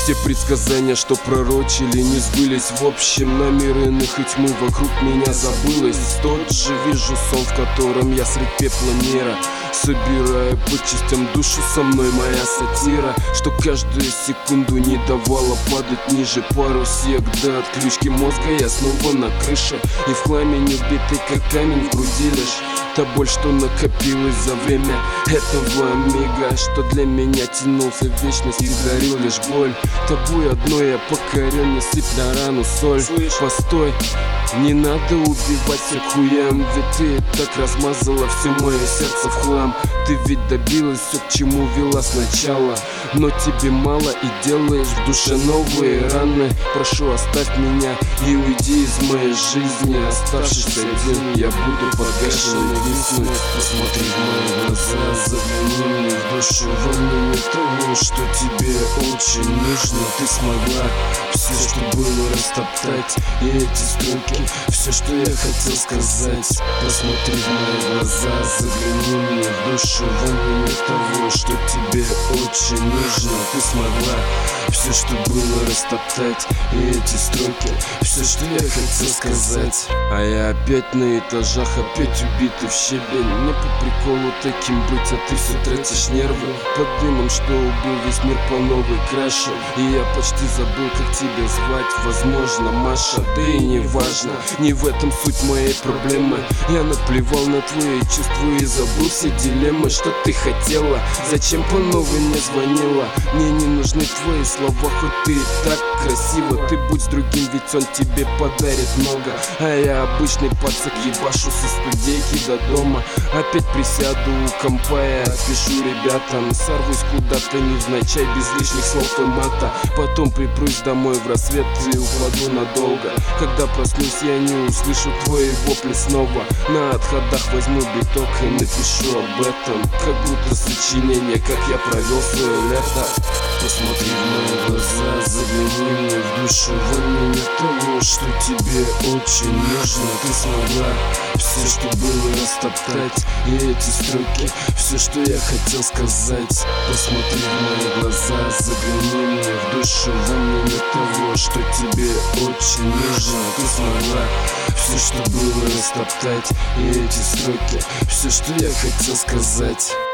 Все предсказания, что пророчили, не сбылись. В общем, намеренных и тьмы вокруг меня забылось. Тот же вижу сон, в котором я средь пепла мира собираю по частям душу, со мной моя сатира, что каждую секунду не давала падать ниже. Пару сек до отключки мозга, я снова на крыше, и в хламе не убитый, как камень в груди лишь та боль, что накопилась за время этого мига, что для меня тянулся в вечность и дарил лишь боль. Тобой одной я покорен, не сыпь на рану соль. Постой, не надо убивать всех хуям, ведь ты так размазала все мое сердце в хлам. Ты ведь добилась все, к чему вела сначала, но тебе мало и делаешь в душе новые раны. Прошу, оставь меня и уйди из моей жизни. Оставшись один, я буду погашенный веснуть. Посмотри в мои глаза, загляни мне в душу, волнение того, что тебе очень нужно. Ты смогла все, что было, растоптать, и эти строки все, что я хотел сказать. Посмотри в мои глаза, загляни мне в душу, волнение того, что тебе очень нужно. Ты смогла все, что было, растоптать, и эти строки все, что я хотел сказать. А я опять на этажах, опять убитый в щебень. Мне по приколу таким быть, а ты все тратишь нервы под дымом, что убил весь мир по новой краше. И я почти забыл, как тебя звать. Возможно, Маша, да и не важно, не в этом суть моей проблемы. Я наплевал на твои чувства и забыл все дилеммы. Что ты хотела? Зачем по новой мне звонила? Мне не нужны твои слова, хоть ты и так красиво. Ты будь с другим, ведь он тебе подарит много. А я обычный пацак, ебашу со студейки до дома. Опять присяду у компа и отпишу ребятам. Сорвусь куда-то невзначай, без лишних слов и мата. Потом припрусь домой в рассвет и упаду надолго. Когда проснусь, я не услышу твои вопли снова. На отходах возьму биток и напишу об этом, как будто сочинение, как я провел свое лето. Посмотри в мои глаза, загляни мне в душу, волнение того, что тебе очень нужно. Ты смогла все, что было, растоптать, и эти строки все, что я хотел сказать. Посмотри в мои глаза, загляни мне в душу, волнение того, что тебе очень нужно. Ты смогла все, что было, растоптать, и эти строки все, что я хотел сказать.